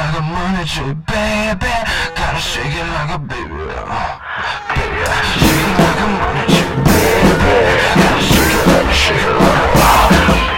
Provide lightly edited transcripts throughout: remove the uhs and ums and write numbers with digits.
like a money tree, baby. Gotta shake it like a baby, baby. Shake it like a money tree, baby. Gotta shake it like a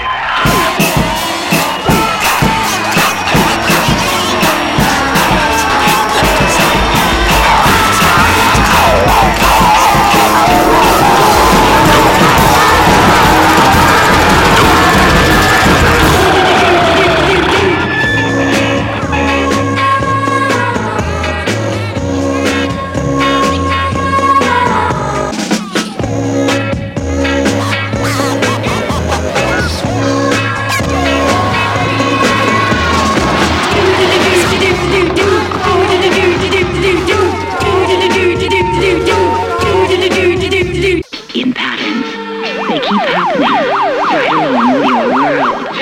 in patterns. They keep happening right along with your world.